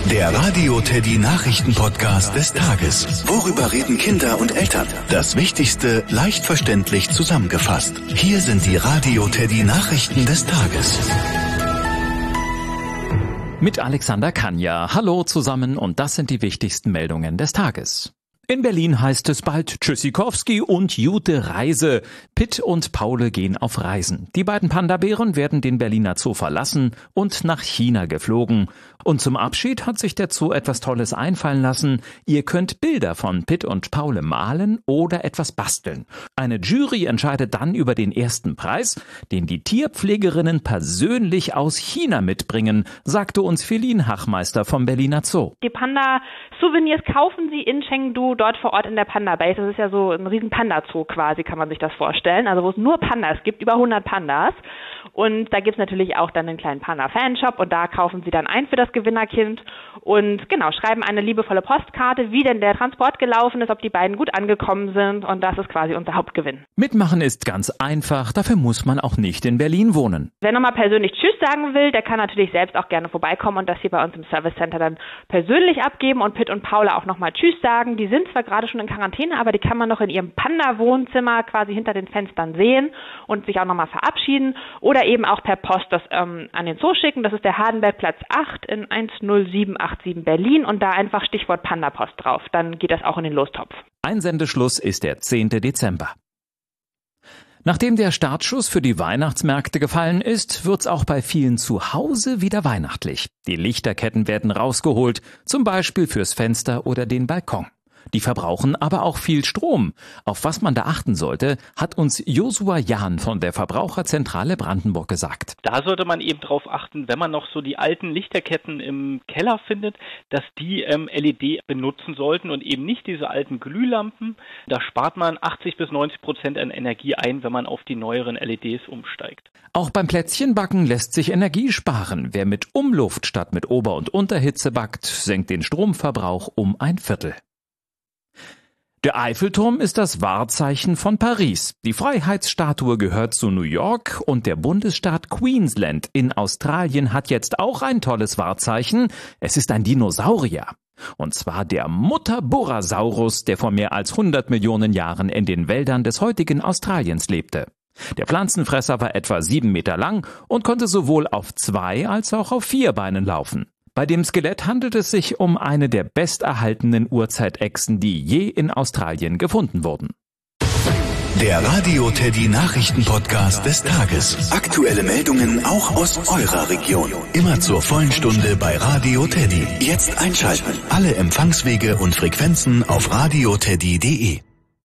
Der Radio Teddy Nachrichten-Podcast des Tages. Worüber reden Kinder und Eltern? Das Wichtigste leicht verständlich zusammengefasst. Hier sind die Radio Teddy Nachrichten des Tages. Mit Alexander Kanja. Hallo zusammen und das sind die wichtigsten Meldungen des Tages. In Berlin heißt es bald Tschüssikowski und Jute Reise. Pitt und Paule gehen auf Reisen. Die beiden Panda-Bären werden den Berliner Zoo verlassen und nach China geflogen. Und zum Abschied hat sich der Zoo etwas Tolles einfallen lassen. Ihr könnt Bilder von Pitt und Paule malen oder etwas basteln. Eine Jury entscheidet dann über den ersten Preis, den die Tierpflegerinnen persönlich aus China mitbringen, sagte uns Feline Hachmeister vom Berliner Zoo. Die Panda-Souvenirs kaufen Sie in Chengdu, dort vor Ort in der Panda-Base. Das ist ja so ein riesen Panda-Zoo quasi, kann man sich das vorstellen. Also wo es nur Pandas gibt, über 100 Pandas. Und da gibt es natürlich auch dann einen kleinen Panda-Fanshop und da kaufen Sie dann ein für das Gewinnerkind und genau, schreiben eine liebevolle Postkarte, wie denn der Transport gelaufen ist, ob die beiden gut angekommen sind und das ist quasi unser Hauptgewinn. Mitmachen ist ganz einfach, dafür muss man auch nicht in Berlin wohnen. Wer nochmal persönlich Tschüss sagen will, der kann natürlich selbst auch gerne vorbeikommen und das hier bei uns im Service Center dann persönlich abgeben und Pitt und Paula auch nochmal Tschüss sagen. Die sind zwar gerade schon in Quarantäne, aber die kann man noch in ihrem Panda-Wohnzimmer quasi hinter den Fenstern sehen und sich auch nochmal verabschieden oder eben auch per Post das an den Zoo schicken. Das ist der Hardenbergplatz 8 in 10787 Berlin und da einfach Stichwort Panda-Post drauf. Dann geht das auch in den Lostopf. Einsendeschluss ist der 10. Dezember. Nachdem der Startschuss für die Weihnachtsmärkte gefallen ist, wird's auch bei vielen zu Hause wieder weihnachtlich. Die Lichterketten werden rausgeholt, zum Beispiel fürs Fenster oder den Balkon. Die verbrauchen aber auch viel Strom. Auf was man da achten sollte, hat uns Josua Jahn von der Verbraucherzentrale Brandenburg gesagt. Da sollte man eben drauf achten, wenn man noch so die alten Lichterketten im Keller findet, dass die LED benutzen sollten und eben nicht diese alten Glühlampen. Da spart man 80-90% an Energie ein, wenn man auf die neueren LEDs umsteigt. Auch beim Plätzchenbacken lässt sich Energie sparen. Wer mit Umluft statt mit Ober- und Unterhitze backt, senkt den Stromverbrauch um 1/4. Der Eiffelturm ist das Wahrzeichen von Paris. Die Freiheitsstatue gehört zu New York und der Bundesstaat Queensland in Australien hat jetzt auch ein tolles Wahrzeichen. Es ist ein Dinosaurier. Und zwar der Muttaburrasaurus, der vor mehr als 100 Millionen Jahren in den Wäldern des heutigen Australiens lebte. Der Pflanzenfresser war etwa 7 Meter lang und konnte sowohl auf 2 als auch auf 4 Beinen laufen. Bei dem Skelett handelt es sich um eine der besterhaltenen Urzeitechsen, die je in Australien gefunden wurden. Der Radio Teddy Nachrichten-Podcast des Tages. Aktuelle Meldungen auch aus eurer Region. Immer zur vollen Stunde bei Radio Teddy. Jetzt einschalten. Alle Empfangswege und Frequenzen auf radioteddy.de.